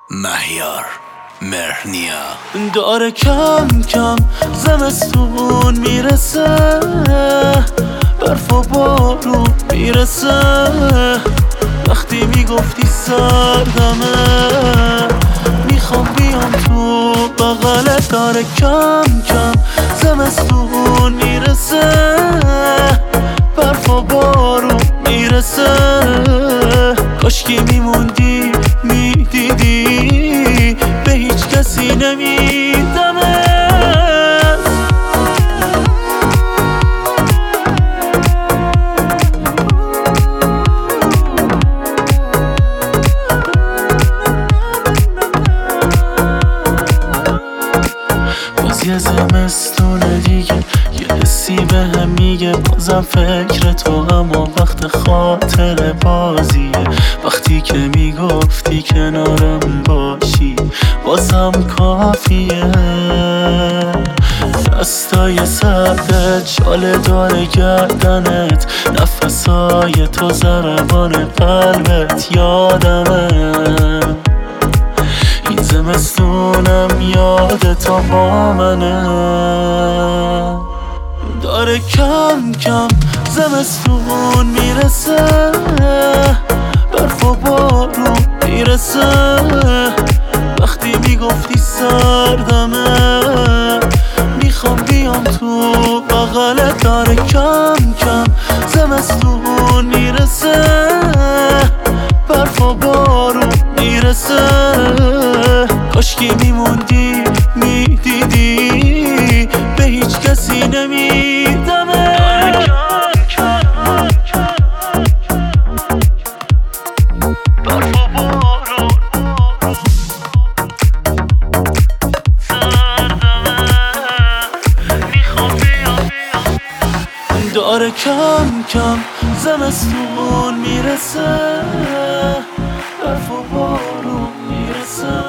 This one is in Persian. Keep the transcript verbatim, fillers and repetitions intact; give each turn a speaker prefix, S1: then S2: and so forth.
S1: مهیار مرنیا
S2: داره کم کم زمستون میرسه، برف و بارون میرسه. وقتی میگفتی سردمه میخوام بیام تو بغلت. داره کم کم زمستون میرسه، برف و بارون میرسه. کاشکی میموندی میدیدی به هیچ کسی نمیدمه. باز یه زمستون دیگه، یه حسی به هم میگه بازم فکر تو، اما وقت خاطر بازیه. وقتی که میگفتی کنارم باشی بازم کافیه. دستای سردت شال داره گردنت، نفسای تو ضربان قلبت یادمه. این زمستونم یاد تا با منه. داره کم کم زمستون میرسه، برف و بارون میرسه. وقتی میگفتی سردمه میخوام بیام تو بغلت. داره کم کم زمستون میرسه، برف و بارون میرسه. کاشکی میموندی میدیدی به هیچ کسی نمیدمه. برف و بارون سردمه میخوام بیام. داره کم کم زمستون میرسه، برف و بارون میرسه.